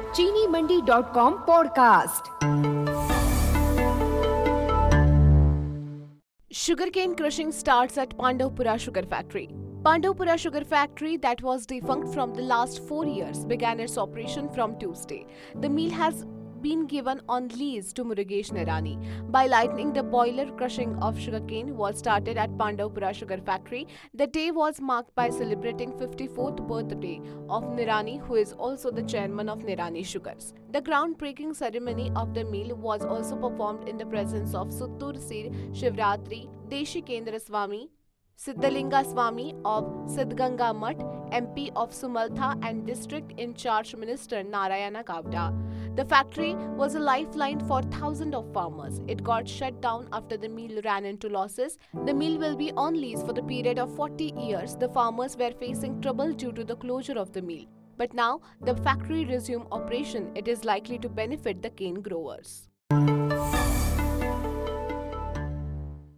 चीनीमंडी.com podcast. Sugarcane crushing starts at Pandavpura Sugar Factory. Pandavpura Sugar Factory, that was defunct from the last 4 years, began its operation from Tuesday. The mill has been given on lease to Murugesh Nirani. By lightning, the boiler crushing of sugarcane was started at Pandavpura Sugar Factory. The day was marked by celebrating 54th birthday of Nirani, who is also the chairman of Nirani Sugars. The groundbreaking ceremony of the mill was also performed in the presence of Suttur Sir Shivratri, Deshikendra Swami, Siddhalinga Swami of Siddhganga Mutt, MP of Sumaltha and District in Charge Minister Narayana Gowda. The factory was a lifeline for thousands of farmers. It got shut down after the mill ran into losses. The mill will be on lease for the period of 40 years. The farmers were facing trouble due to the closure of the mill. But now the factory resumed operation. It is likely to benefit the cane growers.